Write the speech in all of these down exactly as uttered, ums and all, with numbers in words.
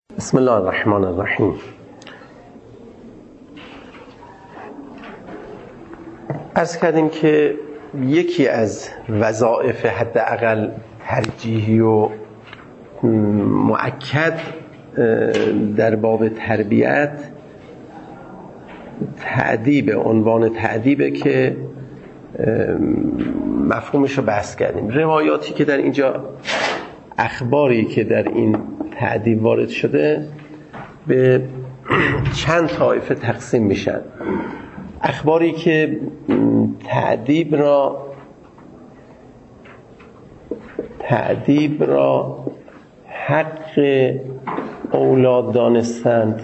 بسم الله الرحمن الرحیم. عرض کردیم که یکی از وظایف حداقل ترجیحی و مؤکد در باب تربیت تأدیب، عنوان تأدیبه که مفهومش رو بحث کردیم. روایاتی که در اینجا، اخباری که در این تأدیب وارد شده به چند طایفه تقسیم میشن. اخباری که تأدیب را تأدیب را حق اولاد دانستند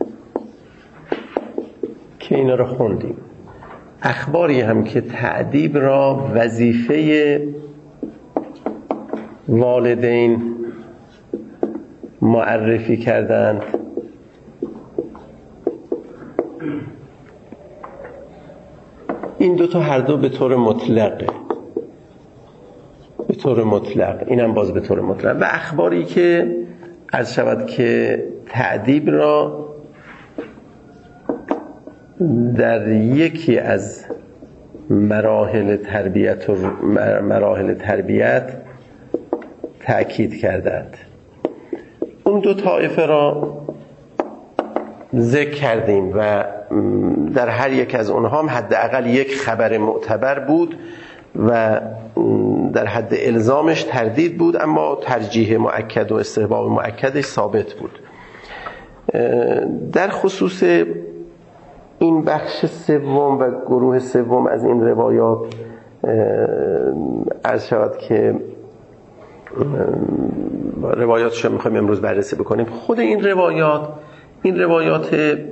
که اینا رو خوندیم. اخباری هم که تأدیب را وظیفه والدین معرفی کردند. این دو تا هر دو به طور مطلقه، به طور مطلق، اینم باز به طور مطلق. و اخباری که عرض شود که تأدیب را در یکی از مراحل تربیت و مراحل تربیت تأکید کردند. اون دو طایفه را ذکر کردیم و در هر یک از اونها هم حداقل یک خبر معتبر بود و در حد الزامش تردید بود، اما ترجیح مؤکد و استحباب مؤکدش ثابت بود. در خصوص این بخش سوم و گروه سوم از این روایات عرض شود که روایاتش رو میخوایم امروز بررسی بکنیم. خود این روایات این روایات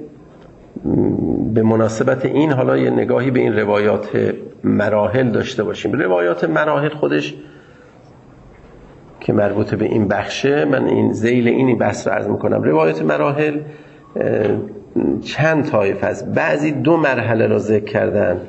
به مناسبت این، حالا یه نگاهی به این روایات مراحل داشته باشیم. روایات مراحل خودش که مربوط به این بخشه، من این ذیل اینی بحث رو عرض میکنم. روایات مراحل چند طایفه است. بعضی دو مرحله رو ذکر کردن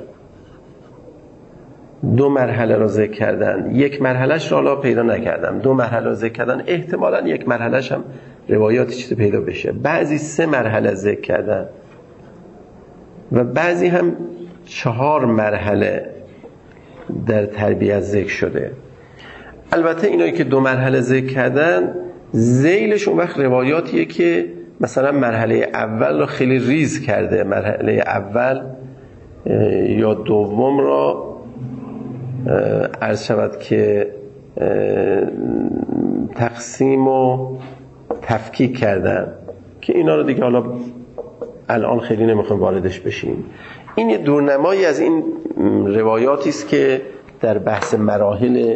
دو مرحله رو ذکر کردن یک مرحلهش رو حالا پیدا نکردم. دو مرحله رو ذکر کردن، احتمالاً یک مرحلهش هم روایاتی چیزی پیدا بشه. بعضی سه مرحله ذکر کردن و بعضی هم چهار مرحله در تربیت ذکر شده. البته اینایی که دو مرحله ذکر کردن، ذیلش اون وقت روایاتیه که مثلا مرحله اول رو خیلی ریز کرده، مرحله اول یا دوم را عرض شود که تقسیم و تفکیک کردن که اینا رو دیگه حالا الان خیلی نمیخوام واردش بشیم. این یه دورنمایی از این روایاتی است که در بحث مراحل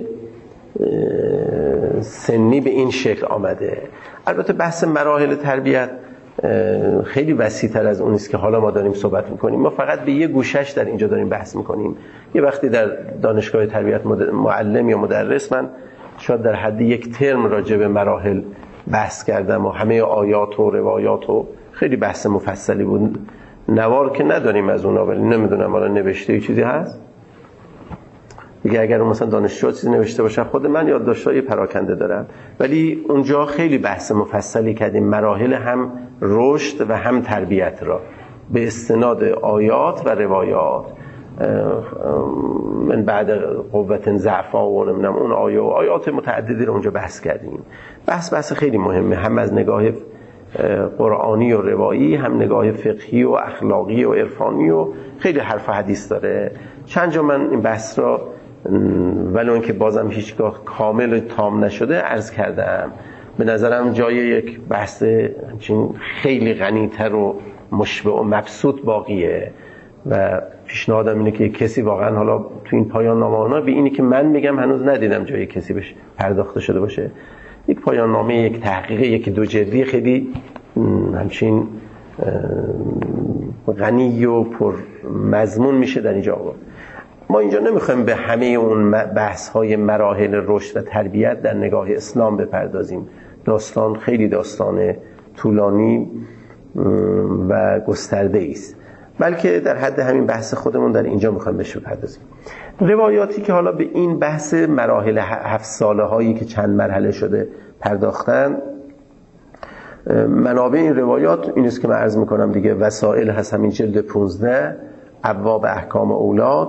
سنی به این شکل آمده. البته بحث مراحل تربیت خیلی وسیع‌تر از اون است که حالا ما داریم صحبت میکنیم. ما فقط به یه گوشش در اینجا داریم بحث میکنیم. یه وقتی در دانشگاه تربیت معلم یا مدرس، من شاید در حد یک ترم راجع به مراحل بحث کردم و همه آیات و روایات و خیلی بحث مفصلی بود. نوار که نداریم از اونها، ولی نمیدونم حالا نوشته چیزی هست دیگه. اگر مثلا دانشجو چیزی نوشته باشه، خود من یادداشت‌های پراکنده دارم، ولی اونجا خیلی بحث مفصلی کردیم مراحل هم رشد و هم تربیت را به استناد آیات و روایات. من بعد قوت ضعفا و نمیدونم اون آیه و آیات متعددی رو اونجا بحث کردیم. بحث بحث خیلی مهمه، هم از نگاه قرآنی و روایی، هم نگاه فقهی و اخلاقی و عرفانی و خیلی حرف و حدیث داره. چند جا من این بحث را ولو اینکه بازم هیچگاه کامل تام نشده عرض کردم. به نظرم جای یک بحث همچین خیلی غنی‌تر و مشبع و مبسوط باقیه و پیشنهادم اینه که کسی واقعا حالا تو این پایان نامه به اینی که من میگم هنوز ندیدم جای کسی بهش پرداخته شده باشه، یک پایان نامه، یک تحقیق، یک دو جلدی خیلی همچین غنی و پر مضمون میشه در اینجا آورد. ما اینجا نمیخوایم به همه اون بحث های مراحل رشد و تربیت در نگاه اسلام بپردازیم. داستان خیلی داستان طولانی و گسترده است، بلکه در حد همین بحث خودمون در اینجا میخوایم بهش بپردازیم. روایاتی که حالا به این بحث مراحل هفت ساله هایی که چند مرحله شده پرداختن، منابع این روایات این است که من عرض میکنم دیگه. وسائل هست همین جلد پونزده، ابواب احکام اولاد،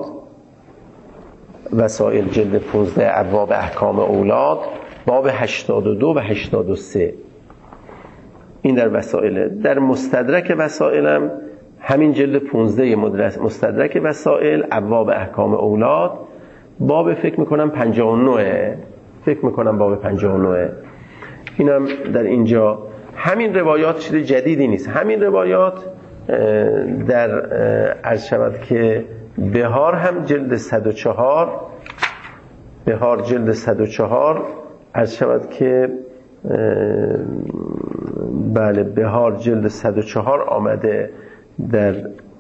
وسائل جلد پونزده ابواب احکام اولاد، باب هشتاد و دو و هشتاد و سه، این در وسائل. در مستدرک وسائلم همین جلد پونزده مستدرک وسائل ابواب احکام اولاد، باب فکر میکنم پنجاه و نه، فکر میکنم باب پنجاه و نه، اینم در اینجا. همین روایات چیز جدیدی نیست، همین روایات در عرض شود که بهار هم جلد صد و چهار، بهار جلد صد و چهار عرض شود که بله بهار جلد صد و چهار آمده، در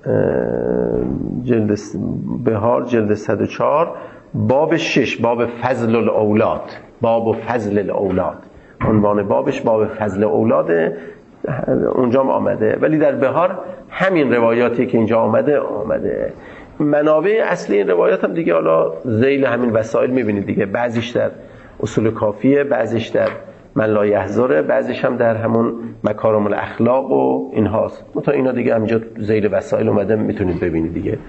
جلد بهار جلد صد و چهار باب شش، باب فضل الاولاد، باب فضل الاولاد، عنوان بابش باب فضل اولاده، اونجا هم آمده. ولی در بهار همین روایاتی که اینجا آمده آمده. منابع اصلی این روایات هم دیگه حالا ذیل همین وسائل میبینید دیگه، بعضیش در اصول کافیه، بعضیش در من لا یحضره، بعضیش هم در همون مکارم الاخلاق و اینهاست. متا اینا دیگه همینجا ذیل وسائل اومده، میتونید ببینید دیگه.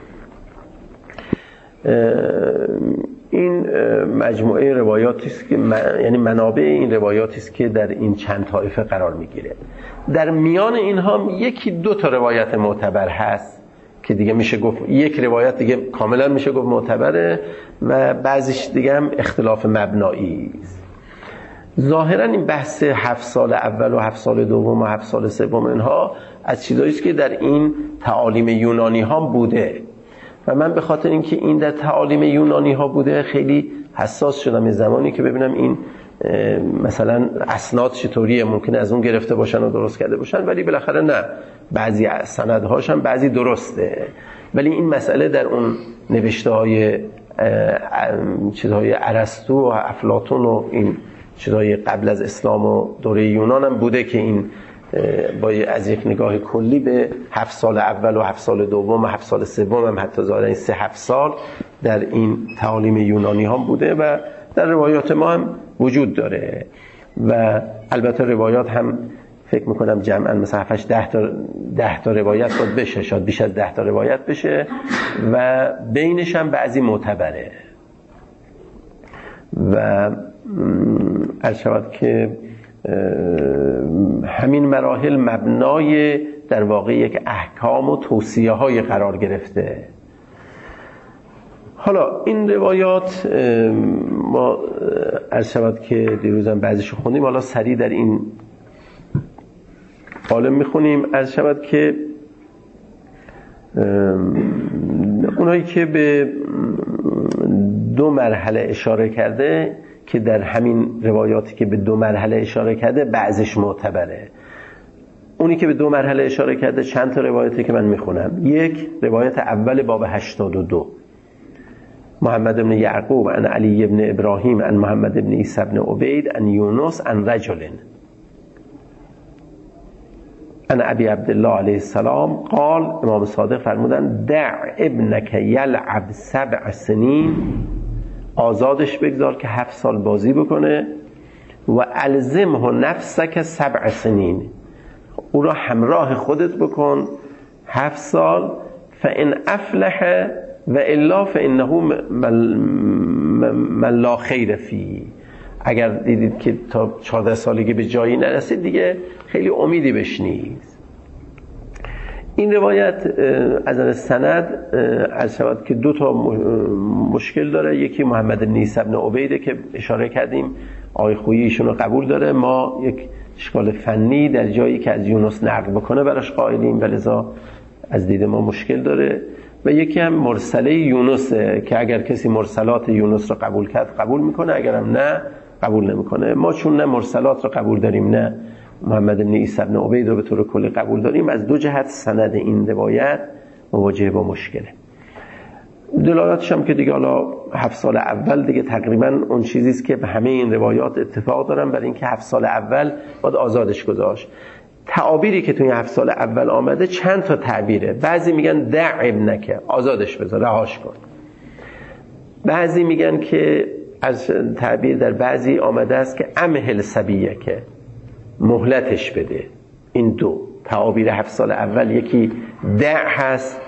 این مجموعه روایاتی است که من... یعنی منابع این روایاتی است که در این چند طایفه قرار میگیره. در میان اینها یکی دو تا روایت معتبر هست که دیگه میشه گفت یک روایت دیگه کاملا میشه گفت معتبره و بعضیش دیگه هم اختلاف مبنایی است. ظاهرا این بحث هفت سال اول و هفت سال دوم و هفت سال سوم اینها از چیزایی است که در این تعالیم یونانی ها بوده و من به خاطر اینکه این در تعالیم یونانی ها بوده خیلی حساس شدم یه زمانی که ببینم این مثلا اسناد چطوریه، ممکنه از اون گرفته باشن و درست کرده باشن، ولی بالاخره نه، بعضی سندهاش هم بعضی درسته. ولی این مسئله در اون نوشته های چیزهای ارسطو و افلاطون و این چیزهای قبل از اسلام و دوره یونان هم بوده که این با از یک نگاه کلی به هفت سال اول و هفت سال دوم و هفت سال سوم هم حتی ظاهرا این سه هفت سال در این تعالیم یونانی هم بوده و در روایات ما هم وجود داره. و البته روایات هم فکر میکنم جمعا مثلا هفتش ده تا ده تا روایت باید بشه، شاید بیش از ده تا روایت بشه و بینش هم بعضی معتبره و عرض شود که همین مراحل مبنای در واقع یک احکام و توصیه های قرار گرفته. حالا این روایات ما عرض شود که دیروزم بعضیشو خوندیم، حالا سریع در این قالب میخونیم. عرض شود که اونایی که به دو مرحله اشاره کرده که در همین روایاتی که به دو مرحله اشاره کرده بعضش معتبره. اونی که به دو مرحله اشاره کرده چند تا روایتی که من میخونم. یک روایت اول باب هشتاد و دو، محمد بن یعقوب عن علی بن ابراهیم عن محمد بن عیسی بن عبید عن یونس عن رجل عن ابی عبدالله علیه السلام قال، امام صادق فرمودن دع ابنک یلعب سبع سنین، آزادش بگذار که هفت سال بازی بکنه، و الزمه نفسک سبع سنین، او را همراه خودت بکن هفت سال، فان افلح و الا فانه من لا خیر فی، اگر دیدید که تا چهارده سالگی به جایی نرسید دیگه خیلی امیدی بهش نیست. این روایت از نظر سند عرض شود که دو تا مشکل داره. یکی محمد بن عیسی بن عبیده که اشاره کردیم، آقای خویی ایشون رو قبول داره، ما یک اشکال فنی در جایی که از یونس نقل بکنه براش قائلیم و لذا از دید ما مشکل داره. و یکی هم مرسله یونس که اگر کسی مرسلات یونس رو قبول کرد قبول میکنه، اگرم نه قبول نمیکنه. ما چون نه مرسلات رو قبول داریم نه محمد بن عیسی بن عبید رو به طور کلی قبول داریم، از دو جهت سند این روایت مواجه با مشکله. دلالتش هم که دیگه حالا هفت سال اول دیگه تقریبا اون چیزی است که به همه این روایات اتفاق دارن برای اینکه هفت سال اول باید آزادش گذاشت. تعابیری که توی هفت سال اول آمده چند تا تعبیره. بعضی میگن دع ابنک، آزادش بذار، رهاش کن. بعضی میگن که از تعبیر در بعضی آمده است که امهل صبیک، مهلتش بده، این دو تعابیر هفت سال اول، یکی دع هست،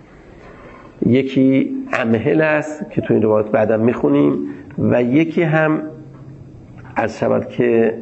یکی امهل است که تو این روایت بعدم میخونیم، و یکی هم عرض شود که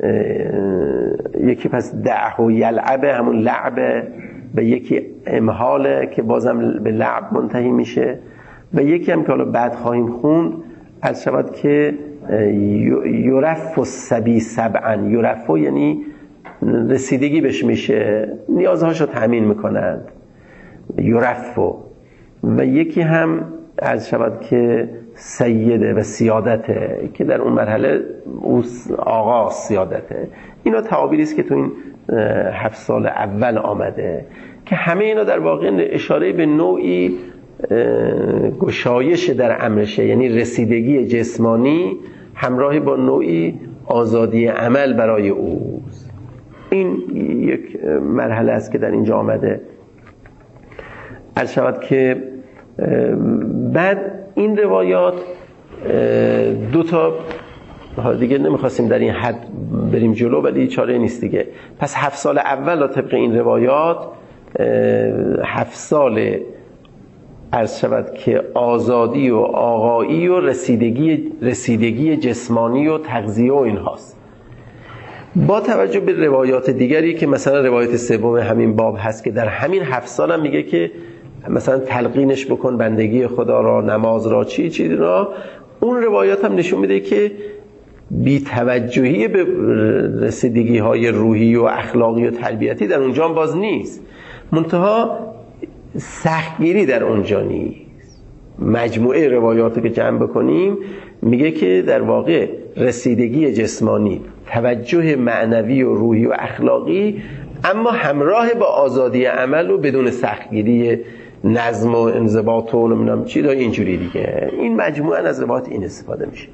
یکی پس دعه و یلعبه همون لعبه، و یکی امهاله که بازم به لعب منتهی میشه، و یکی هم که حالا بعد خواهیم خوند عرض شود که یرف الصبی سبعا، یرف یعنی رسیدگی بهش میشه، نیازهاشو تأمین میکنند، یرف. و یکی هم عرض شود که سیده و سیادته که در اون مرحله آقا سیادته. اینا تعابیری است که تو این هفت سال اول آمده که همه اینا در واقع اشاره به نوعی گشایش در امرشه، یعنی رسیدگی جسمانی همراه با نوعی آزادی عمل برای اوست. این یک مرحله است که در اینجا آمده. عرض شود که بعد این روایات دو تا دیگه نمیخواستیم در این حد بریم جلو، ولی چاره نیست دیگه. پس هفت سال اول طبق این روایات هفت سال عرض شود که آزادی و آقایی و رسیدگی رسیدگی جسمانی و تغذیه و این هاست. با توجه به روایات دیگری که مثلا روایت سوم همین باب هست که در همین هفت سال هم میگه که مثلا تلقینش بکن بندگی خدا را، نماز را، چی چی را، اون روایات هم نشون میده که بی توجهی به رسیدگی های روحی و اخلاقی و تربیتی در اونجا باز نیست، منتها سختگیری در اونجا نیست. مجموعه روایاتی که جمع بکنیم میگه که در واقع رسیدگی جسمانی، توجه معنوی و روحی و اخلاقی، اما همراه با آزادی عمل و بدون سختگیری نظم و انضباط و نمیدونم چی دا اینجوری دیگه. این مجموعه از روایات این استفاده میشه.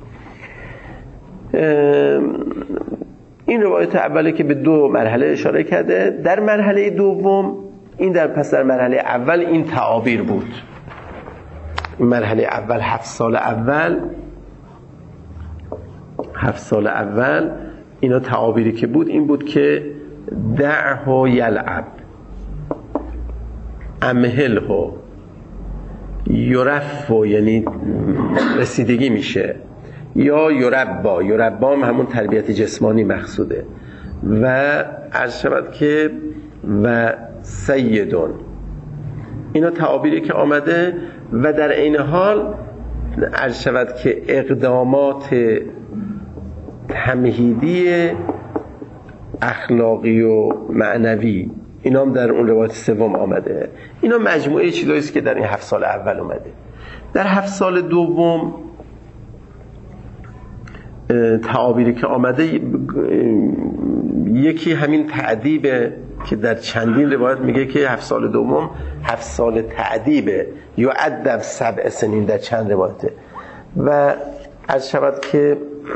این روایت اوله که به دو مرحله اشاره کرده. در مرحله دوم این در پس در مرحله اول این تعابیر بود. مرحله اول هفت سال اول هفت سال اول اینا تعابیری که بود این بود که دعه یلعب، امهله، یرف یعنی رسیدگی میشه، یا یربا، یربا هم همون تربیت جسمانی مقصوده، و عرض شود که و سیدون. اینا تعابیری که آمده و در این حال عرض شود که اقدامات تمهیدی اخلاقی و معنوی اینا هم در اون روایت سوم آمده. اینا مجموعه چیزایی است که در این هفت سال اول اومده. در هفت سال دوم تعابیری که آمده یکی همین تعذیبه که در چندین روایت میگه که هفت سال دوم هفت سال تعذیبه، یا ادب سبع سنین در چند روایته. و عرض شود که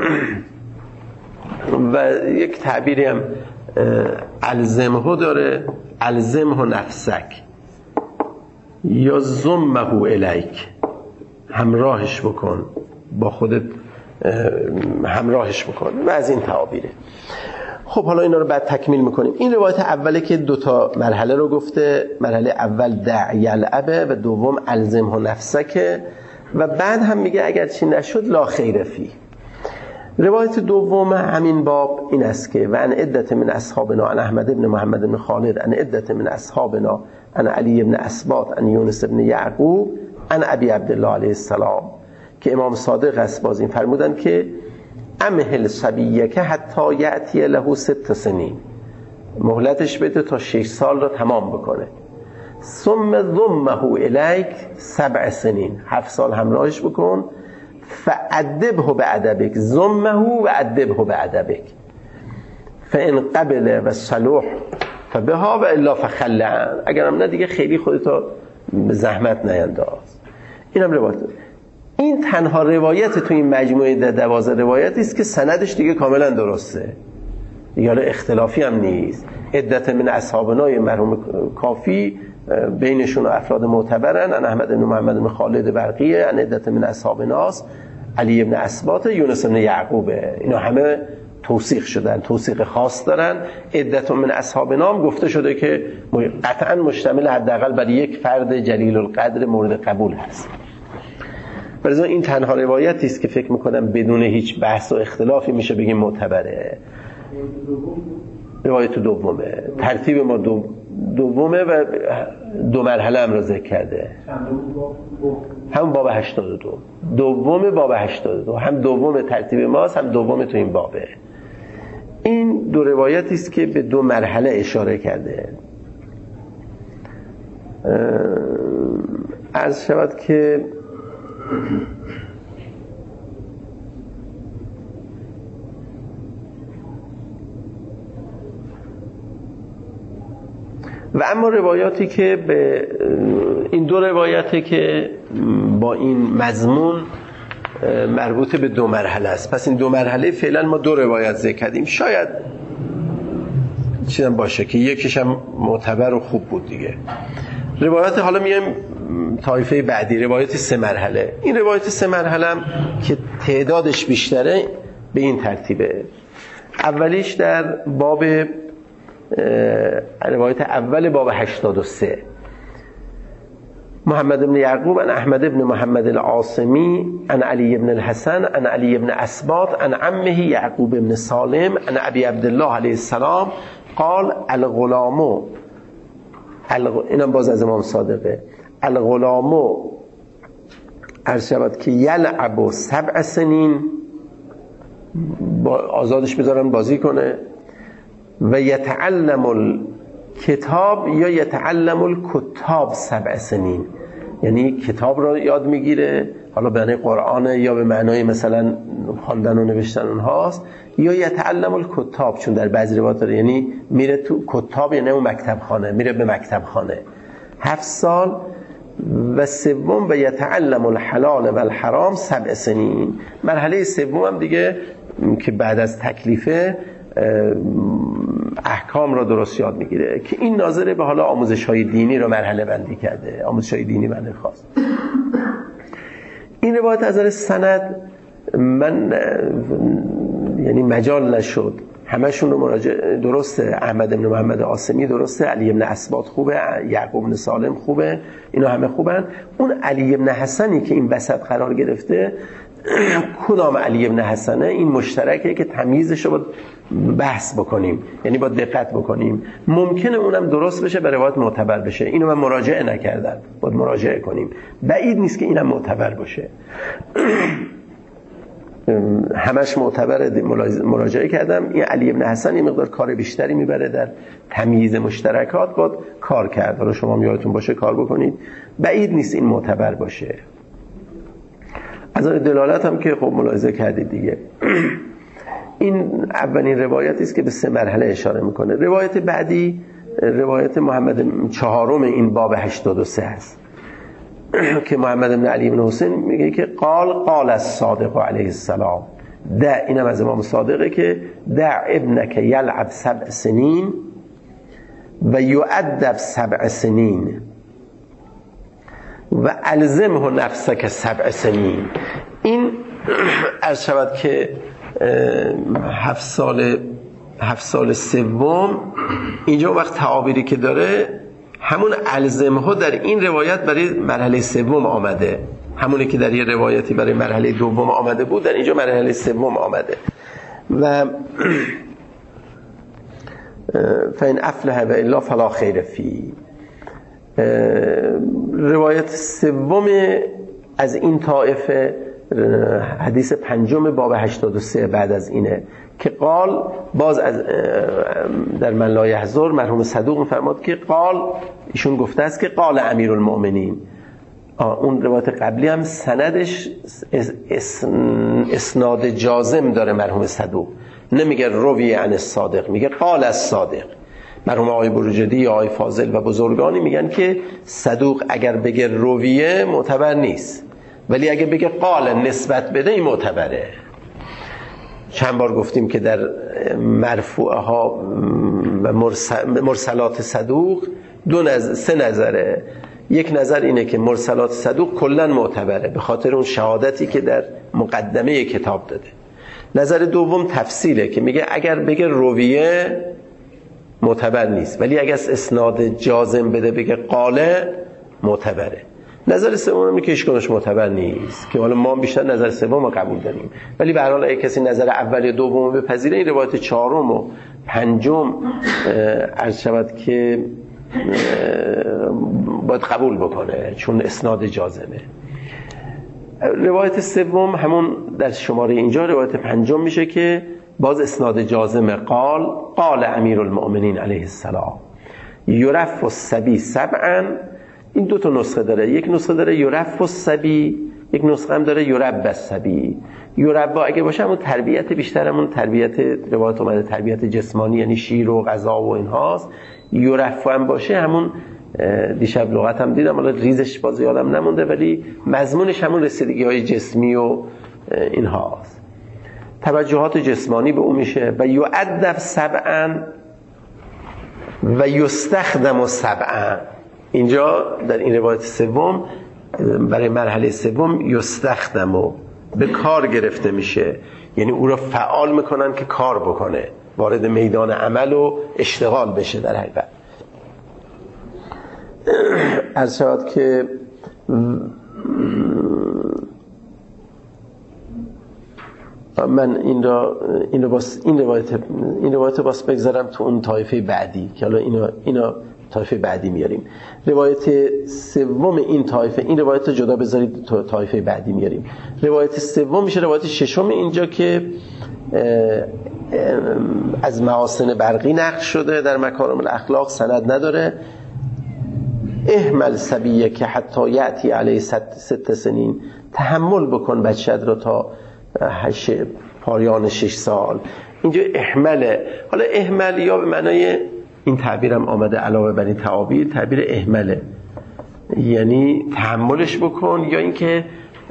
و یک تعبیری هم الزمه داره، الزمه نفسک یا زمه الیک، همراهش بکن، با خودت همراهش بکن، و از این تعابیره. خب حالا اینا رو بعد تکمیل میکنیم. این روایت اوله که دوتا مرحله رو گفته، مرحله اول دع یلعبه و دوم الزمه نفسک، و بعد هم میگه اگر چی نشد لا خیر فی. روایت دوم همین باب این است که و ان عدت من اصحابنا ان احمد ابن محمد ابن خالد ان عدت من اصحابنا ان علی ابن اسباط ان یونس ابن یعقوب ان ابی عبدالله علیه السلام، که امام صادق است باز این فرمودن که امهل صبیک حتی یأتی له ست سنین، مهلتش بده تا شش سال رو تمام بکنه. ثم ضمه الیک سبع سنین، هفت سال همراهش بکن. فأدبه بأدبک، ضمه و ادبه بأدبک، فإن قبل و صلح فبها و الا فخل عنه، اگرم نه دیگه خیلی خودتو به زحمت نینداز. اینم روایت. این تنها روایت تو این مجموعه دوازده روایتی است که سندش دیگه کاملا درسته، دیگه اختلافی هم نیست. عدت من اصحابنا مرحوم کافی بینشون افراد معتبرن، ان احمد بن محمد بن خالد برقیه، ان عدت من اصحابناست، علی ابن اسباط، یونس ابن یعقوبه. اینا همه توثیق شدن، توثیق خاص دارن. عدت من اصحاب نام گفته شده که قطعا مشتمل حداقل بر یک فرد جلیل القدر مورد قبول هست. برای این تنها روایتی است که فکر میکنم بدون هیچ بحث و اختلافی میشه بگیم معتبره. روایت دومه، ترتیب ما دو دومه و دو مرحله هم را ذکر کرده. هم باب هشتاد و دو، دوم باب هشتاد و دو، هم دوم ترتیب ماست، هم دوم تو این بابه. این دو روایتی است که به دو مرحله اشاره کرده. عرض شود که و اما روایاتی که به این دو روایتی که با این مضمون مربوط به دو مرحله است، پس این دو مرحله فعلا ما دو روایت ذکر کردیم. شاید چیزی باشه که یکیش هم معتبر و خوب بود دیگه. روایت حالا میایم طایفه بعدی، روایت سه مرحله. این روایت سه مرحله هم که تعدادش بیشتره به این ترتیبه. اولیش در باب روایت اول باب هشتاد و سه، محمد بن یعقوب عن احمد بن محمد العاصمی عن علی بن الحسن عن علی بن اسباط عن عمه یعقوب بن سالم عن ابی عبدالله علیه السلام قال الغلام الغ... اینم باز از امام صادقه، الغلام عرض شود که یلعب سبع سنین، با آزادش بذارن بازی کنه، و یتعلم الکتاب یا یتعلم الکتاب سبع سنین، یعنی کتاب را یاد میگیره، حالا به معنای قرآن یا به معنای مثلا خواندن و نوشتن اونهاست، یا یتعلم الکتاب، چون در بعضی روایات داره یعنی میره تو کتاب، یعنی اون مکتب خانه، میره به مکتب خانه هفت سال. و سوم و یتعلم الحلال و الحرام سبع سنین، مرحله سوم هم دیگه که بعد از تکلیفه احکام را درست یاد میگیره، که این ناظره به حالا آموزش های دینی رو مرحله بندی کرده، آموزش های دینی بنده خواست. این روایت از نظر سند من یعنی مجال نشد همشون رو مراجعه، درسته احمد بن محمد عاصمی درسته، علی بن اسباط خوبه، یعقوب بن سالم خوبه، اینا همه خوبن. اون علی بن حسنی که این وسط قرار گرفته، کدام علی بن حسنه، این مشترکه که تمیزش رو باید بحث بکنیم، یعنی باید دقت بکنیم. ممکنه اونم درست بشه به روایت معتبر بشه، اینو من مراجعه نکردم، باید مراجعه کنیم. بعید نیست که اینم معتبر باشه. همش معتبر مراجعه کردم. این علی بن حسن یه مقدار کار بیشتری میبره در تمییز مشترکات، باید کار کرد. حالا شما یادتون باشه کار بکنید. بعید نیست این معتبر باشه. از آن دلالت هم که خب ملاحظه کردید دیگه. این اولین روایتی است که به سه مرحله اشاره میکنه. روایت بعدی روایت محمد چهارم این باب هشتاد و سه است که محمد بن علی بن حسین میگه که قال قال الصادق علیه السلام، دع، اینم از امام صادقه که دع ابنک یلعب سبع سنین و یؤدب سبع سنین و الزمه نفسک سبع سنین. این عرض شود که هفت سال هفت سال سوم اینجا وقت تعابیری که داره همون الزمه در این روایت برای مرحله سوم آمده، همونی که در یه روایتی برای مرحله دوم آمده بود در اینجا مرحله سوم آمده. و فین افلح و الا فلا خیر فی. روایت سوم از این طائفه حدیث پنجم باب هشتاد و سه بعد از اینه که قال، باز از در من لا یحضر مرحوم صدوق می‌فرماد که قال، ایشون گفته است که قال امیرالمؤمنین. اون روایت قبلی هم سندش اسناد جازم داره، مرحوم صدوق نمیگه روی عن الصادق، میگه قال الصادق. مرحوم آقای بروجردی یا آقای فاضل و بزرگانی میگن که صدوق اگر بگه رویه معتبر نیست، ولی اگه بگه قال نسبت بده این معتبره. چند بار گفتیم که در مرفوعه ها و مرسلات صدوق دو نظر، سه نظره. یک نظر اینه که مرسلات صدوق کلن معتبره به خاطر اون شهادتی که در مقدمه کتاب داده. نظر دوم تفصیله که میگه اگر بگه رویه معتبر نیست، ولی اگر اسناد جازم بده بگه قاله معتبره. نظر سوم میگه هیچ کنش معتبر نیست، که حالا ما بیشتر نظر سوم رو قبول داریم، ولی به هر حال اگه کسی نظر اول یا دوم بپذیره این روایت چهارم و پنجم عرض شود که باید قبول بکنه چون اسناد جازمه. روایت سوم همون در شماره اینجا روایت پنجم میشه که باز اسناد جازمه. قال قال امیر المؤمنین علیه السلام یرف الصبی سبعا. این دو تا نسخه داره، یک نسخه داره یرف الصبی، یک نسخه هم داره یرب الصبی. یرب اگه باشه همون تربیت بیشتر، همون تربیت روایت اومده تربیت جسمانی یعنی شیر و غذا و اینهاست. یرف هم باشه همون دیشب لغت هم دیدم، حالا ریزش باز یادم نمونده، ولی مضمونش همون رسیدگی های جسمی و اینهاست، توجهات جسمانی به اون میشه. و یعدب سبعا و یستخدم سبعا. اینجا در این روایت سوم برای مرحله سوم یستخدم و به کار گرفته میشه، یعنی او را فعال میکنن که کار بکنه، وارد میدان عمل و اشتغال بشه. در حقیقت از شاید که من این را این رو باس این روایت این روایت باس بگذارم تو اون طایفه بعدی که حالا اینا اینا طایفه بعدی میاریم. روایت سوم این طایفه، این روایت رو جدا بذارید تو طایفه بعدی میاریم. روایت سوم میشه روایت ششم اینجا که از محاسن برقی نقل شده در مکارم الاخلاق، سند نداره. احمل صبیه که حتی یأتی علیه ست, ست سنین، تحمل بکن بچت رو تا هش پایان شش سال. اینجا احمله. حالا احمل یا به معنای این تعبیرم آمده علاوه بر این تعابیر، تعبیر احمله یعنی تحملش بکن یا اینکه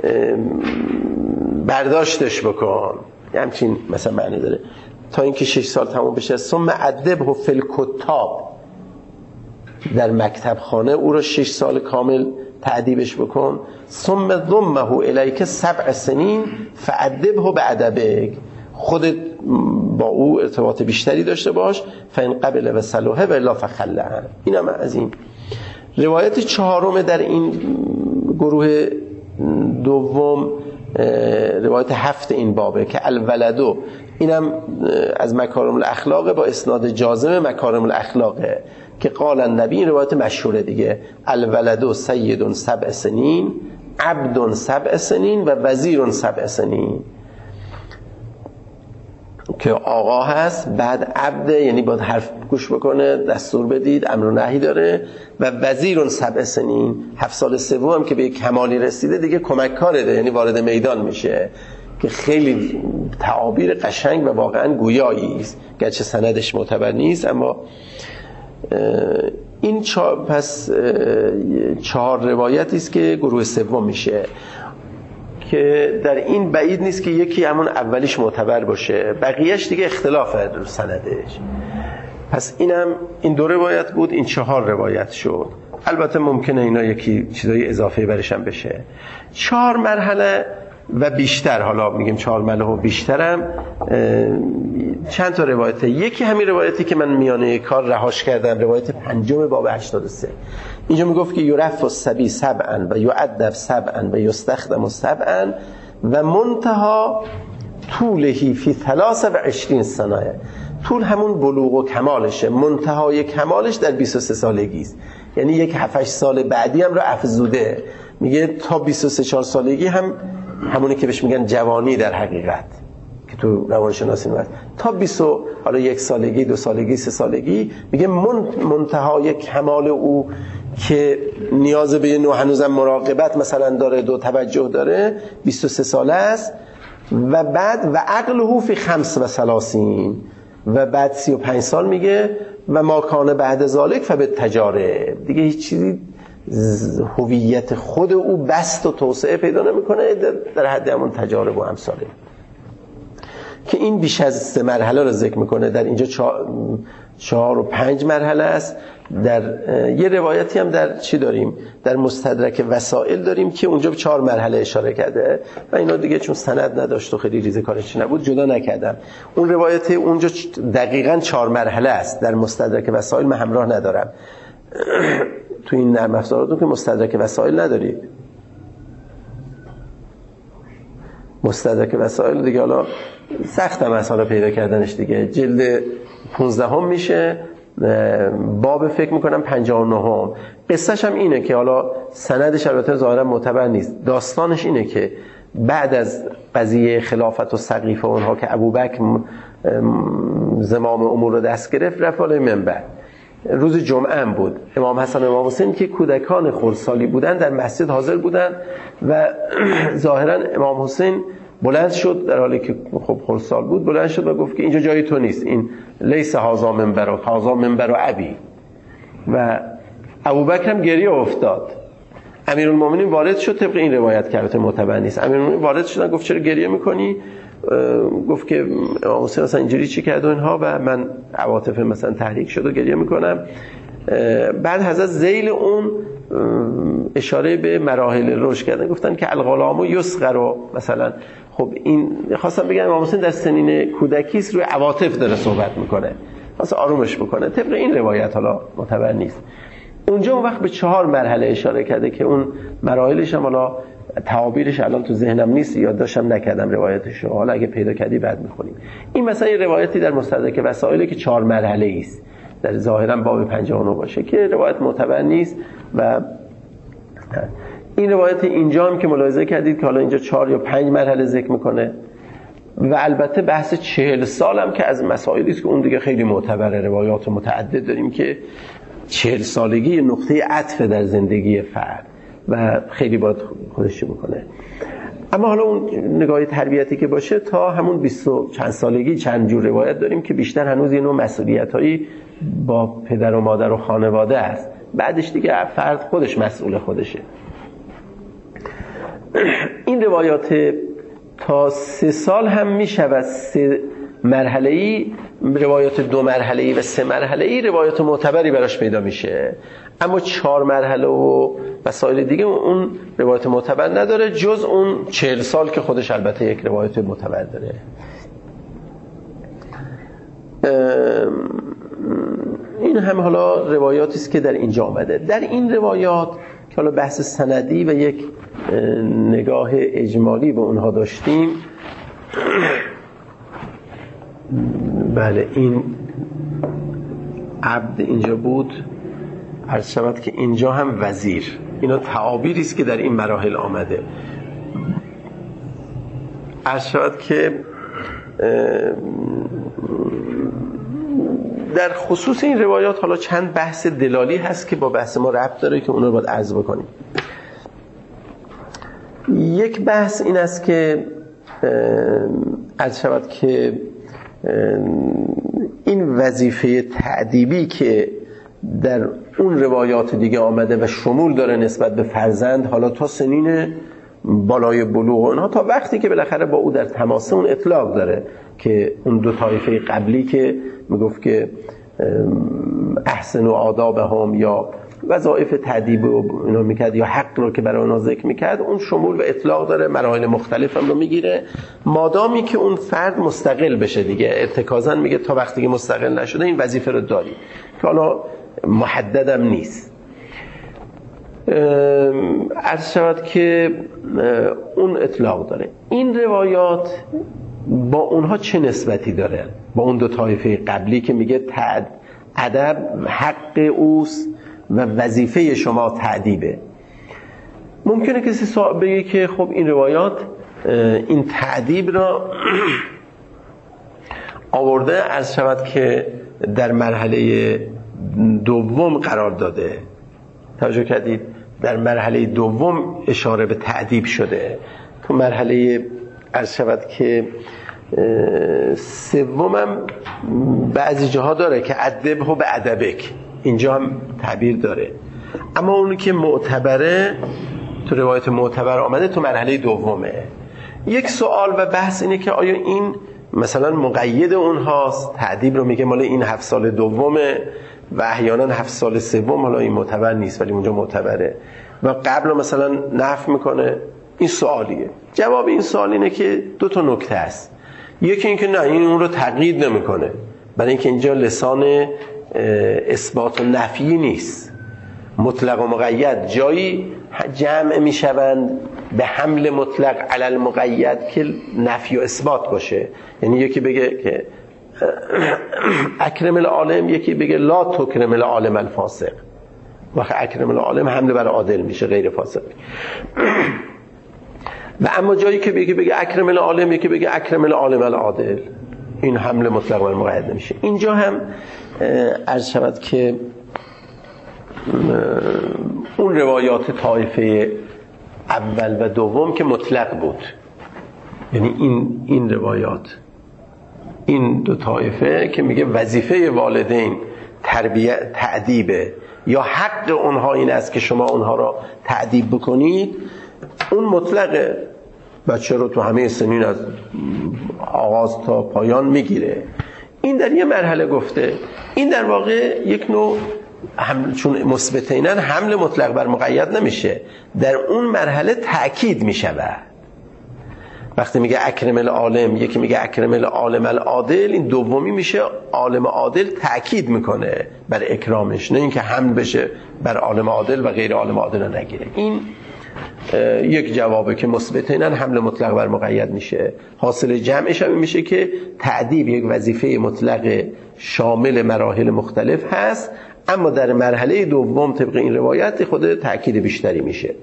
برداشتش بکن، همچین مثلا معنی داره، تا اینکه شش سال تموم بشه. ثم ادبه فی الکتاب، در مکتب خانه او رو شش سال کامل تعدیبش بکن. ثم ضمه الیک سبع سنین فادبه بادبک، خودت با او ارتباط بیشتری داشته باش. فان قبل و صلوه و الا فخلع. اینم از این. روایت چهارم در این گروه دوم روایت هفت این بابه که الولدو، اینم از مکارم الاخلاق با اسناد جازم مکارم الاخلاقه که قال النبی، این روایت مشهوره دیگه، الولدو سید سبع سنین عبد سبع سنین و وزیر سبع سنین، که آقا هست بعد عبد، یعنی باید حرف گوش بکنه، دستور بدید، امر و نهی داره، و وزیر سبع سنین، هفت سال سوم هم که به کمالی رسیده دیگه کمک کاره ده، یعنی وارد میدان میشه، که خیلی تعابیر قشنگ و واقعا گویایی است، گرچه سندش معتبر نیست. اما این چهار پس چهار روایتی است که گروه سوم میشه، که در این بعید نیست که یکی همون اولیش معتبر باشه، بقیهش دیگه اختلافه در سندش. پس اینم این دو روایت بود، این چهار روایت شد. البته ممکنه اینا یکی چیزای اضافه برشن بشه. چهار مرحله و بیشتر، حالا میگیم چهار مرحله و بیشترم چند تا روایته. یکی همین روایتی که من میانه کار رهاش کردم، روایت پنجم باب هشتاد و سه. اینجا میگفت که یرف الصبی سبعا و یعدب سبعا و یستخدم سبعا و منتها طولهی فی ثلاث و عشرین سنه. طول همون بلوغ و کمالشه، منتهای کمالش در بیست و سه سالگی است، یعنی یک هفت هشت سال بعدی هم رو افزوده، میگه تا بیست و سه چهار سالگی هم همونی که بهش میگن جوانی در حقیقت که تو روانشناسی نوست، تا بیست حالا یک سالگی، دو سالگی، سه سالگی، میگه منتهای کمال او که نیاز به نوع هنوزم مراقبت مثلا داره، دو توجه داره، بیست و سه ساله است. و بعد و عقله فی خمس و ثلاثین، و بعد سی و پنج سال میگه و ما کان بعد ذالک فبالتجارب، دیگه هیچ چیزی هویت خود او بست و توسعه پیدا نمیکنه در حد همون تجارب و امثاله، که این بیش از سه مرحله رو ذکر میکنه. در اینجا چهار و پنج مرحله است. در یه روایتی هم در چی داریم؟ در مستدرک وسائل داریم که اونجا به چهار مرحله اشاره کرده و اینا دیگه چون سند نداشت و خیلی ریزه کارش نبود جدا نکردم. اون روایت اونجا دقیقاً چهار مرحله است. در مستدرک وسائل من همراه ندارم. تو این نرم افزاراتون که مستدرک وسائل ندارید. مستدرک وسائل دیگه حالا سختم از حالا پیدا کردنش دیگه. جلد پانزده هم میشه، باب فکر میکنم پنجاه و نه هم. قصهش هم اینه که حالا سندش البته ظاهرا معتبر نیست. داستانش اینه که بعد از قضیه خلافت و سقیفه اونها که ابوبکر زمام امور رو دست گرفت، رفت بالای منبر. روز جمعه هم بود. امام حسن و امام حسین که کودکان خردسالی بودن در مسجد حاضر بودن و ظاهرا امام حسین بلند شد در حالی که خب خردسال بود، بلند شد و گفت که اینجا جای تو نیست، این لیس هذا منبر و هذا منبر و ابی. و ابوبکر هم گریه افتاد. امیرالمومنین وارد شد، طبق این روایت که البته معتبر نیست. امیرالمومنین وارد شدن، گفت چرا گریه میکنی؟ گفت که امام حسین مثلا اینجوری چی کرد و اینها و من عواطف مثلا تحریک شد و گریه میکنم. بعد حضرت ذیل اون اشاره به مراحل رشد کردن، گفتن که الغلام یصغر مثلا. خب این خواستم بگم امام حسین در سنین کودکی است، روی عواطف داره صحبت میکنه، واسه آرومش بکنه. طبق این روایت حالا معتبر نیست. اونجا اون وقت به چهار مرحله اشاره کرده که اون مراحلش هم حالا تعابیرش الان تو ذهنم نیست، یادداشتم نکردم روایتشو، حالا اگه پیدا کردی بعد میخونیم. این مثلا یه روایتی در مستدرک وسائل که چهار مرحله است، در ظاهرا باب پنجاه و نه باشه که روایت معتبر نیست. و این روایت اینجا هم که ملاحظه کردید که حالا اینجا چهار یا پنج مرحله ذکر میکنه و البته بحث چهل سال هم که از مسائلی است که اون دیگه خیلی معتبره. روایات متعدد داریم که چهل سالگی نقطه عطف در زندگی فرد و خیلی باید خودش چی بکنه. اما حالا اون نگاه تربیتی که باشه تا همون بیست و چند سالگی چند جور روایت داریم که بیشتر هنوز یه نوع مسئولیت‌هایی با پدر و مادر و خانواده است. بعدش دیگه فرد خودش مسئول خودشه. این روایات تا سه سال هم میشود سه مرحله‌ای، روایات دو مرحله‌ای و سه مرحله‌ای روایات معتبری براش پیدا میشه. اما چهار مرحله و مسائل دیگه اون روایت معتبر نداره، جز اون چهل سال که خودش البته یک روایت معتبر داره. این هم حالا روایاتی است که در اینجا آمده. در این روایات که حالا بحث سندی و یک نگاه اجمالی به اونها داشتیم، بله این عبد اینجا بود، عرض شود که اینجا هم وزیر. اینا تعابیری است که در این مراحل آمده. عرض شود که در خصوص این روایات حالا چند بحث دلالی هست که با بحث ما ربط داره که اونا رو باید عرض بکنیم. یک بحث این است که عرض شود که این وظیفه تأدیبی که در اون روایات دیگه آمده و شمول داره نسبت به فرزند، حالا تا سنین بالای بلوغ و اینها، تا وقتی که بالاخره با او در تماسه، اون اطلاق داره که اون دو طایفه قبلی که میگفت که احسن و آداب هم یا وظایف تأدیب و اینا میکرد یا حق رو که برای اونا ذکر میکرد، اون شمول و اطلاق داره، مراحل مختلف هم رو میگیره، مادامی که اون فرد مستقل بشه دیگه. ارتکازاً میگه تا وقتی که مستقل نشده این وظیفه رو داری، که حالا محددم نیست. عرض شود که اون اطلاق داره. این روایات با اونها چه نسبتی داره؟ با اون دو طایفه قبلی که میگه تعد ادب حق اوست و وظیفه شما تأدیبه. ممکنه کسی سوال بگه که خب این روایات این تأدیب را آورده، عرض شود که در مرحله دوم قرار داده. توجه کردید؟ در مرحله دوم اشاره به تأدیب شده. تو مرحله عرض شود که سومم بعضی جاها داره که ادبه به ادبک، اینجا هم تعبیر داره. اما اونی که معتبره، تو روایت معتبر آمده، تو مرحله دومه. یک سوال و بحث اینه که آیا این مثلا مقید اونهاست، تعدیب رو میگه مال این هفت سال دومه و احیانا هفت سال سوم حالا این معتبر نیست ولی اونجا معتبره و قبل مثلا نفی میکنه. این سوالیه. جواب این سوال اینه که دو تا نکته است. یکی این که نه، این اون رو تقیید نمیکنه، برای اینکه اینجا لسان اثبات و نفی نیست. مطلق و مقید جایی جمع میشوند به حمل مطلق علی المقید که نفی و اثبات باشه. یعنی یکی بگه که اکرم العالم، یکی بگه لا تکرم العالم الفاسق. وقت اکرم العالم حمل بر عادل میشه، غیر فاسق. و اما جایی که بگه بگه اکرم العالم، یکی بگه اکرم العالم العادل، این حمل مطلق بر مقید نمیشه. اینجا هم عرض شود که اون روایات طایفه اول و دوم که مطلق بود، یعنی این این روایات، این دو طایفه که میگه وظیفه والدین تربیت تعدیبه یا حق اونها این است که شما اونها را تعدیب بکنید، اون مطلقه. بچه رو تو همه سنین از آغاز تا پایان میگیره. این در یه مرحله گفته. این در واقع یک نوع هم، چون مثبتینن حمل مطلق بر مقید نمیشه، در اون مرحله تأکید میشود. وقتی میگه اکرم العالم، یکی میگه اکرم العالم العادل، این دومی میشه عالم عادل تأکید میکنه بر اکرامش، نه اینکه حمل بشه بر عالم عادل و غیر عالم عادل رو نگیره. این یک جوابه که مثبتینن حمل مطلق بر مقید میشه. حاصل جمعش هم میشه که تعدیب یک وظیفه مطلق شامل مراحل مختلف هست، اما در مرحله دوم طبق این روایت خود تأکید بیشتری میشه.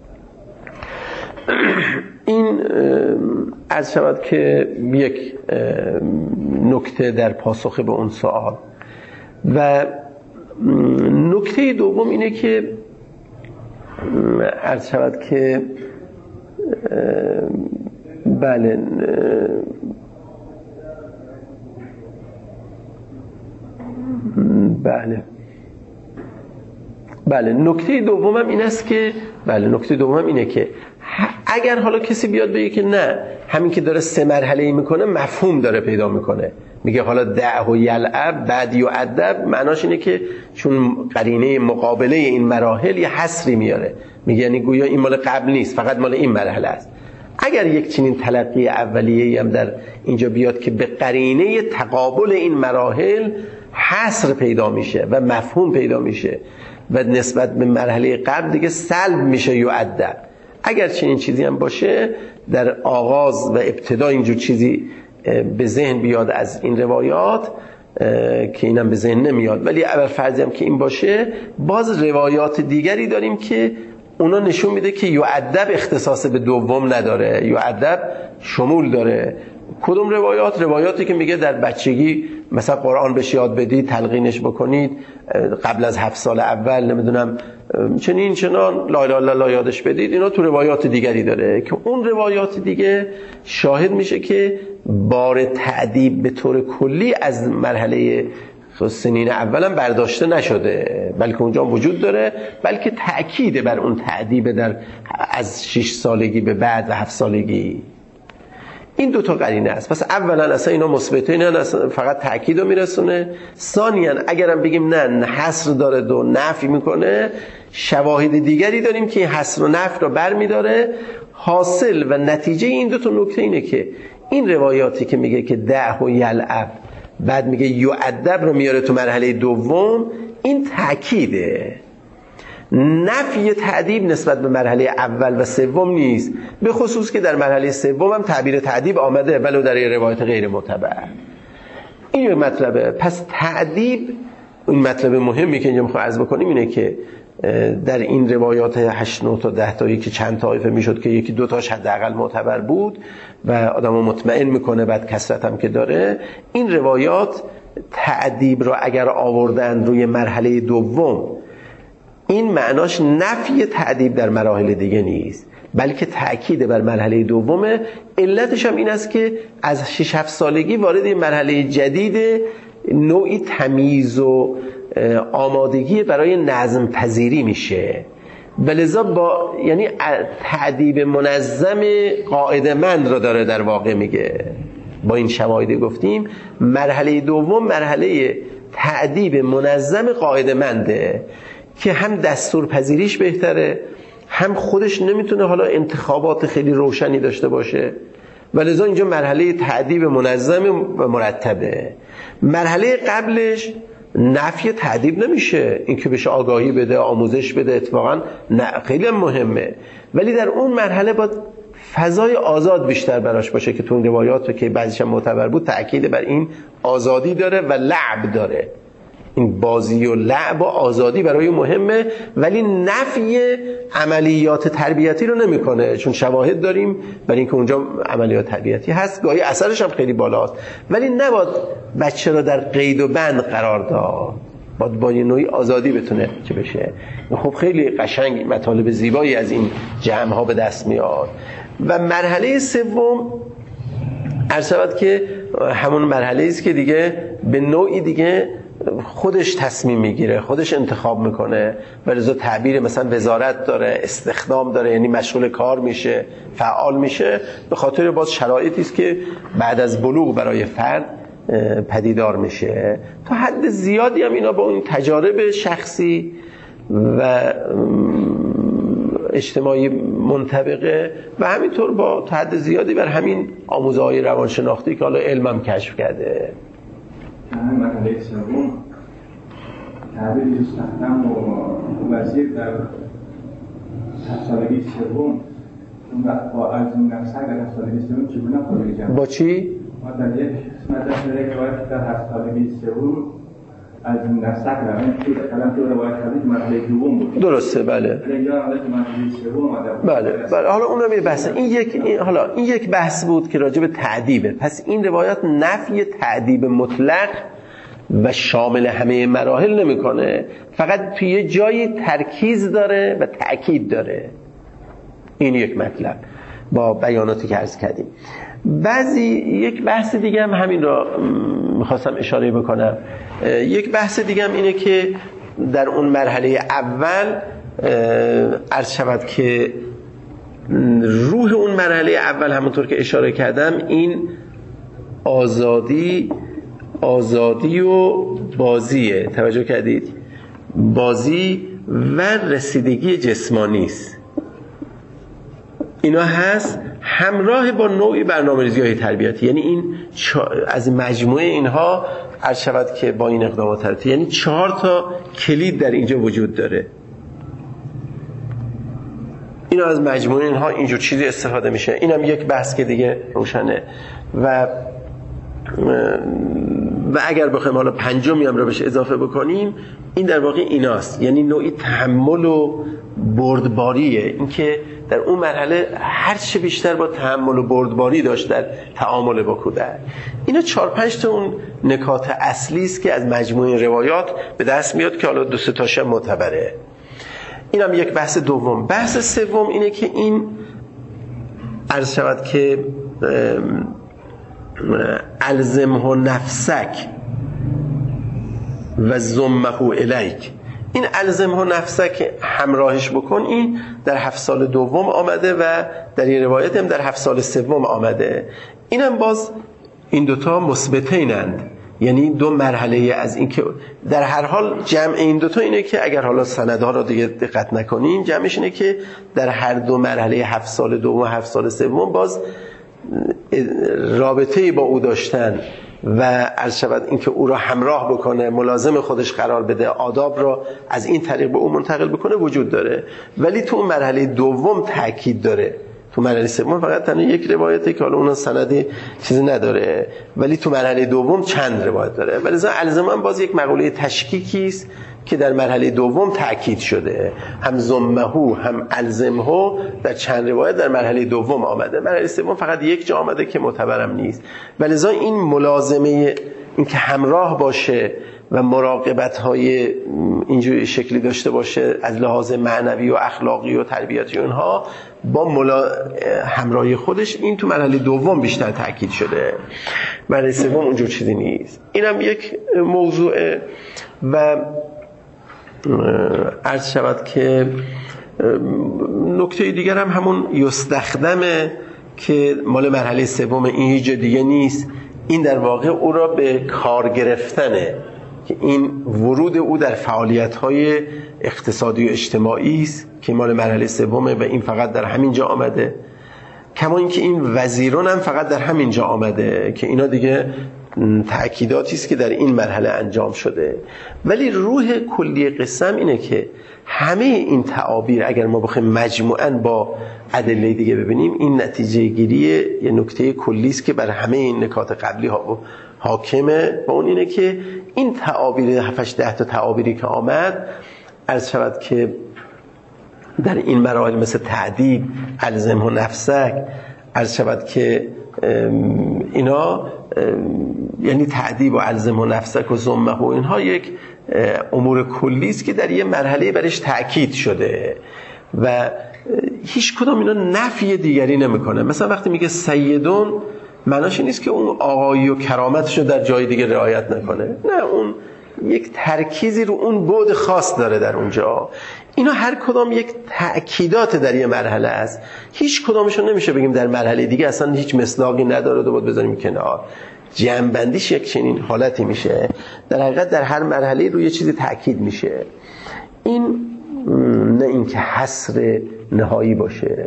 این عرض شود که یک نکته در پاسخ به اون سوال. و نکته دوم اینه که عرض شود که بله بله بله نکته دومم این است که بله نکته دومم اینه که اگر حالا کسی بیاد بگه که نه، همین که داره سه مرحله میکنه مفهوم داره پیدا میکنه، میگه حالا دع و یلعب بعد یعدب، معناش اینه که چون قرینه مقابله این مراحل یه حصری میاره، میگه یعنی گویا این مال قبل نیست، فقط مال این مرحله است. اگر یک چنین تلقی اولیه‌ای هم در اینجا بیاد که به قرینه تقابل این مراحل حصر پیدا میشه و مفهوم پیدا میشه و نسبت به مرحله قبل دیگه سلب میشه یعدب، اگر چنین چیزی هم باشه در آغاز و ابتدا اینجور چیزی به ذهن بیاد از این روایات که اینم به ذهن نمیاد، ولی اول فرضی هم که این باشه، باز روایات دیگری داریم که اونا نشون میده که یعدب اختصاص به دوم نداره، یعدب شمول داره. کدوم روایات؟ روایاتی که میگه در بچگی مثلا قرآن بهش یاد بدید، تلقینش بکنید، قبل از هفت سال اول نمیدونم چنین چنان لا اله الا الله یادش بدید، اینا تو روایات دیگری داره که اون روایات دیگه شاهد میشه که بار تعدیب به طور کلی از مرحله سنین اولم برداشته نشده، بلکه اونجا وجود داره، بلکه تأکید بر اون تعدیب در از شش سالگی به بعد و هفت سالگی. این دو تا قرینه است. پس اولا اصلا اینا مثبتین، اصلا فقط تأکید رو میرسونه. ثانیاً اگرم بگیم نه حصر داره دو نفی میکنه، شواهد دیگری داریم که این حصر و نفی رو برمیداره. حاصل و نتیجه این دو تا نکته اینه که این روایاتی که میگه که دع و یلعب بعد میگه یعدب رو میاره تو مرحله دوم، این تأکیده. نفی تعدیب نسبت به مرحله اول و سوم نیست، به خصوص که در مرحله سوم هم تعبیر تعدیب آمده ولو در روایت غیر معتبر. این یه مطلبه. پس تعدیب، این مطلب مهمی که اینجا میخوام عرض بکنیم اینه که در این روایات هشت نه تا ده تایی که چند طایفه میشد که یکی دو تاش حداقل معتبر بود و آدمو مطمئن میکنه، بعد کثرت هم که داره، این روایات تعدیب رو اگر آوردن روی مرحله دوم، این معناش نفی تعدیب در مراحل دیگه نیست، بلکه تأکید بر مرحله دومه. علتش هم این است که از شش هفت سالگی وارد این مرحله جدید، نوعی تمیز و آمادگی برای نظم پذیری میشه، ولذا با یعنی تعدیب منظم قاعده مند رو داره در واقع میگه. با این شواهد گفتیم مرحله دوم مرحله تأدیب منظم قاعده‌منده که هم دستور پذیریش بهتره، هم خودش نمیتونه حالا انتخابات خیلی روشنی داشته باشه و لذا اینجا مرحله تأدیب منظم و مرتبه. مرحله قبلش نفی تأدیب نمیشه، این که بهش آگاهی بده، آموزش بده، اتفاقا خیلی مهمه، ولی در اون مرحله باید فضای آزاد بیشتر براش باشه که تو اون روایات رو که بعضیش هم معتبر بود تأکید بر این آزادی داره و لعب داره. این بازی و لعب و آزادی برای مهمه، ولی نفی عملیات تربیتی رو نمیکنه، چون شواهد داریم برای اینکه اونجا عملیات تربیتی هست، گاهی اثرش هم خیلی بالاست، ولی نباید بچه رو در قید و بند قرار داد، باید با یه نوعی آزادی بتونه چه بشه. خب خیلی قشنگ مطالب زیبایی از این جمع ها به دست میاد. و مرحله سوم عرض شود که همون مرحله است که دیگه به نوعی دیگه خودش تصمیم میگیره، خودش انتخاب میکنه، ولذا تعبیر مثلا وزارت داره، استخدام داره، یعنی مشغول کار میشه، فعال میشه، به خاطر باز شرایطی است که بعد از بلوغ برای فرد پدیدار میشه. تا حد زیادی هم اینا با اون تجارب شخصی و اجتماعی منطبقه و همینطور با تا حد زیادی بر همین آموزه‌های روانشناختی که حالا علمم کشف کرده. همین مرحله سوم تعبیر استخدام و وزیر در هفت سالگی سوم، اون وقت با عزم نفسک در هفت سالگی سوم چگونه قابل جمع؟ با چی؟ ما در یک قسمت از روایت در هفت سالگی سوم عزم نفسک را این که کلام تو روایت کردید مرحله دوم بود. درسته، بله. بله بله. حالا اونم یه بحث. این یک این حالا این یک بحث بود که راجع به تعدیبه. پس این روایت نفی تعدیب مطلق و شامل همه مراحل نمیکنه، فقط توی یه جایی ترکیز داره و تأکید داره. این یک مطلب با بیاناتی که عرض کردیم. بعضی یک بحث دیگه هم همین را میخواستم اشاره بکنم. یک بحث دیگه هم اینه که در اون مرحله اول عرض شود که روح اون مرحله اول همونطور که اشاره کردم این آزادی آزادی و بازیه. توجه کردید؟ بازی و رسیدگی جسمانی است. اینا هست همراه با نوعی برنامه‌ریزی‌های تربیتی. یعنی این از مجموعه اینها عرض شود که با این اقدامات تربیتی، یعنی چهار تا کلید در اینجا وجود داره. اینا از مجموعه اینها اینجور چیزی استفاده میشه. اینم یک بحث که دیگه روشنه. و و اگر بخوایم حالا پنجمی هم رو بهش اضافه بکنیم، این در واقع ایناست، یعنی نوعی تحمل و بردباریه. اینکه در اون مرحله هر چه بیشتر با تحمل و بردباری داشت در تعامل با کودک. اینا چهار پنج تا اون نکات اصلی است که از مجموعه روایات به دست میاد که حالا دو سه تاش معتبره. اینم یک بحث دوم. بحث سوم اینه که این عرض شود که الزمه نفسک و زمه الیک، این الزمه نفسک همراهش بکن، این در هفت سال دوم آمده و در این روایت هم در هفت سال سوم آمده. اینم باز این دوتا مثبتینند، یعنی دو مرحله از این که در هر حال جمع این دوتا اینه که اگر حالا سندها رو دیگه دقت نکنیم، جمعش اینه که در هر دو مرحله هفت سال دوم و هفت سال سوم باز رابطه‌ای با او داشتن و عرض شود این که او را همراه بکنه، ملازم خودش قرار بده، آداب را از این طریق به او منتقل بکنه وجود داره. ولی تو اون مرحله دوم تاکید داره. تو مرحله سوم فقط تنها یک روایته که حالا اون سندی چیزی نداره، ولی تو مرحله دوم چند روایت داره. ولی لذا الزاما باز یک مقوله تشکیکی است که در مرحله دوم تأکید شده. هم زمهو هم الزمهو در چند روایت در مرحله دوم آمده. مرحله سوم فقط یک جا آمده که معتبرم نیست. ولی لذا این ملازمه، این که همراه باشه و مراقبت‌های اینجوری شکلی داشته باشه از لحاظ معنوی و اخلاقی و تربیتی اونها با ملا... همراهی خودش، این تو مرحله دوم بیشتر تأکید شده. مرحله سوم اونجور چیزی نیست. اینم یک موضوع. و عرض شود که نکته دیگر هم همون یستخدمه که مال مرحله سوم، این هیچ دیگه نیست، این در واقع او را به کار گرفتنه که این ورود او در فعالیت‌های اقتصادی و اجتماعی است که مال مرحله سومه و این فقط در همین جا آمده. کما اینکه این وزیران هم فقط در همین جا آمده که اینا دیگه تأکیداتی است که در این مرحله انجام شده. ولی روح کلی قسم اینه که همه این تعابیر اگر ما بخوایم مجموعاً با ادله دیگه ببینیم، این نتیجه گیری یه نکته کلی است که بر همه این نکات قبلی ها حاکمه و اون اینه که این تعابیر هفت ده تا تعابیری که آمد، عرض شود که در این مراحل مثل تعدیب، الزمه نفسک، عرض شود که اینا یعنی تعدیب و الزمه نفسک و ضمه و اینها یک امور کلی است که در یه مرحله برش تأکید شده و هیچ کدام اینا نفی دیگری نمیکنه. مثلا وقتی میگه سیدون، معناش نیست که اون آقایی و کرامتش رو در جای دیگه رعایت نکنه، نه، اون یک ترکیزی رو اون بعد خاص داره در اونجا. اینا هر کدام یک تأکیدات در یه مرحله است، هیچ کدامشون نمیشه بگیم در مرحله دیگه اصلا هیچ مصداقی نداره، دوباره بذاریم کنار. جمع‌بندیش یک چنین حالتی میشه، در حقیقت در هر مرحله روی چیزی تأکید میشه. این نه اینکه حصر نهایی باشه.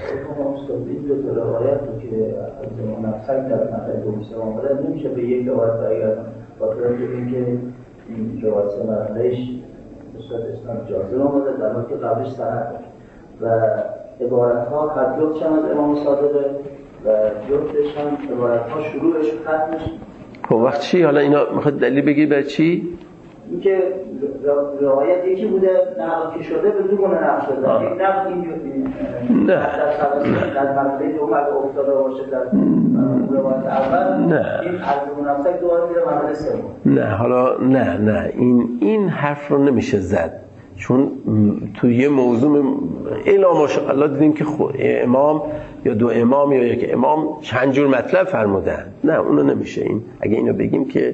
نمیشه به یک روایت برگردم با توجه به اینکه این روایت سه مرحله‌اش استاد اسلام جازم آمده، در حالی که قبلش سند و عبارت‌ها خط هم از امام صادقه و جفتش هم عبارت‌ها شروعش و ختمش. خب وقت چی؟ حالا اینا میخواد دلیل بگی بر چی؟ اینکه روایت یکی بوده نقل که شده به دو گونه نقل شده، یک نقل این نه در مرحله دوم اگه افتاده باشه در روایت اول، نه این الزمه نفسک دوباره میره مرحله سوم. نه حالا نه نه این این حرف رو نمیشه زد، چون تو یه موضوع الا ماشاءالله دیدیم که امام یا دو امام یا یک امام چند جور مطلب فرمودن. نه اونو نمیشه، این اگه اینو بگیم که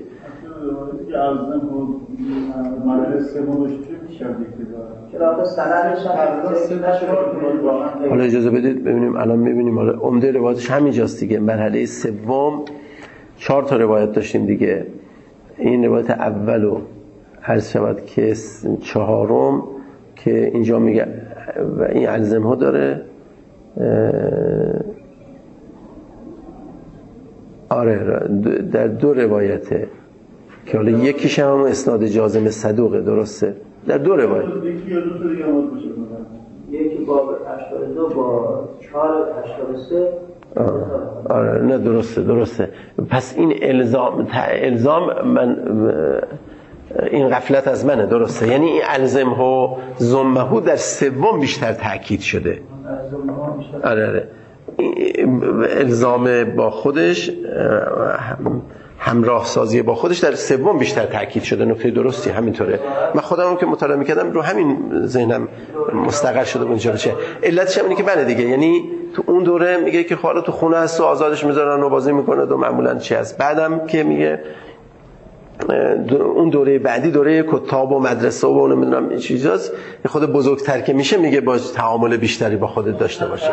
مرحله سومش میشه چرا سندش حالا اجازه بدید ببینیم، الان میبینیم حالا عمده روایتش همینجاست دیگه. مرحله سوم چهار تا روایت داشتیم دیگه، این روایت اولو عرض شود که چهارم که اینجا میگه و این الزمه ها داره. آره در دو روایته که حالا یکیش هم اسناد جازم صدوقه، درسته؟ در دو روایت یکی باب هشتاد و دو با چهار هشتاد و سه. آره نه درسته درسته. پس این الزام الزام من این غفلت از منه، درسته، یعنی این الزمه و ضمه در سوم بیشتر تاکید شده. آره آره الزام با خودش، همراه سازی با خودش در سوم بیشتر تاکید شده. نکته درستی همینطوره. من خودم هم که مطالعه می‌کردم رو همین ذهنم مستقر شده بود اینجا بشه. علتش اینه که بله دیگه، یعنی تو اون دوره میگه که حالا تو خونه هست و آزادش میذارن و بازی میکنه و معمولا چی هست. بعدم که میگه اون دوره بعدی دوره کتاب و مدرسه و نمیدونم این چیزاست، خود بزرگتر که میشه میگه باز تعامل بیشتری با خودت داشته باشه.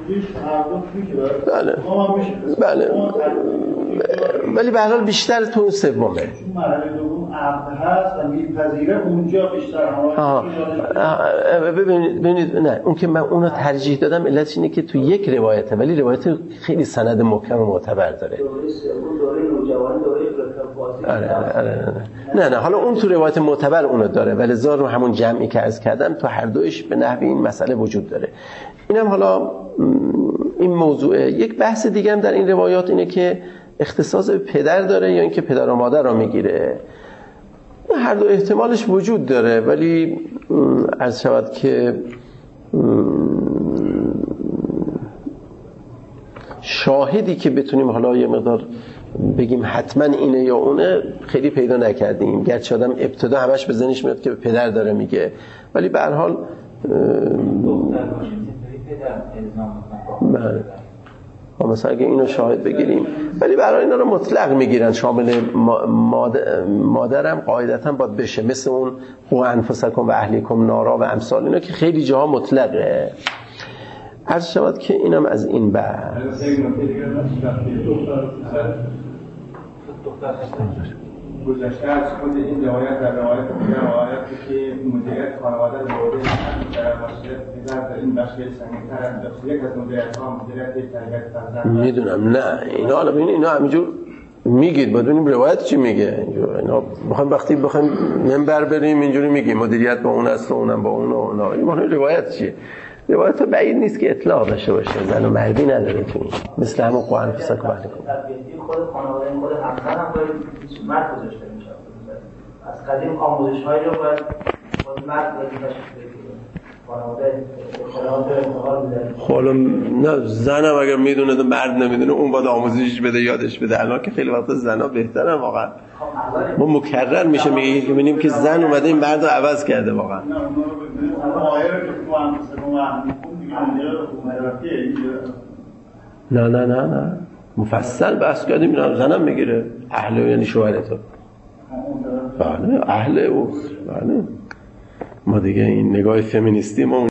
بله بله ولی به هر حال بیشتر تو اون سومه. مرحله دوم عقد هست و میپذیره اونجا بیشتر هم. ببینید ببینید نه اون که من اونو ترجیح دادم علتش اینه که تو یک روایته ولی روایت خیلی سند محکم و معتبر داره. آره آره نه نه حالا اون تو روایت معتبر اونو داره ولی زار همون جمعی که عرض کردم تو هر دویش به نحوی این مسئله وجود داره. اینم حالا این موضوعه. یک بحث دیگه هم در این روایات اینه که اختصاص به پدر داره یا اینکه پدر و مادر رو میگیره. هر دو احتمالش وجود داره ولی عرض شود که شاهدی که بتونیم حالا یه مقدار بگیم حتما اینه یا اونه خیلی پیدا نکردیم، گرچه آدم ابتدا همش به ذهنش میاد که به پدر داره میگه ولی به هر حال بله مثلا اگه اینو شاهد بگیریم ولی برای اینا رو مطلق میگیرن، شامل مادر مادرم قاعدتا باید بشه، مثل اون قوا انفسکم و اهلیکم نارا و امثال اینا که خیلی جاها مطلقه. عرض شود که اینم از این بعد گذشته از خود این روایت در روایت دیگر روایتی که مدیریت خانواده رو بوده در مسئله در این بخش سنگین‌تر است. یک از مدیریت‌ها مدیریت تربیت فرزند. میدونم نه اینا حالا ببین اینا همینجور میگید بدونیم روایت چی میگه اینجور اینا بخوام وقتی بخوایم منبر بریم اینجوری میگیم مدیریت با اون است و اونم با اون و اونا این معنی روایت چیه؟ روایت بعید نیست که اطلاق داشته باشه زن و مردی نداره تو این مثل همون قرآن فسق بحث تربیتی خود خانواده خود همسر هم باید مرد گذاشته میشه از قدیم آموزش‌هایی رو باید خود مرد باید خانواده اطلاعات انتقال بده. حالا نه زنم اگر میدونه تو مرد نمیدونه اون باید آموزشش بده یادش بده. الان که خیلی وقتا زنا بهترن واقعا ما مکرر میشه میگه که ببینیم که زن اومده این مرد رو عوض کرده واقعا. نه نه نه نه مفصل بحث کردیم اینا زنم میگیره اهل یعنی شوهر تو بله اهل او بله ما دیگه این نگاه فمینیستی ما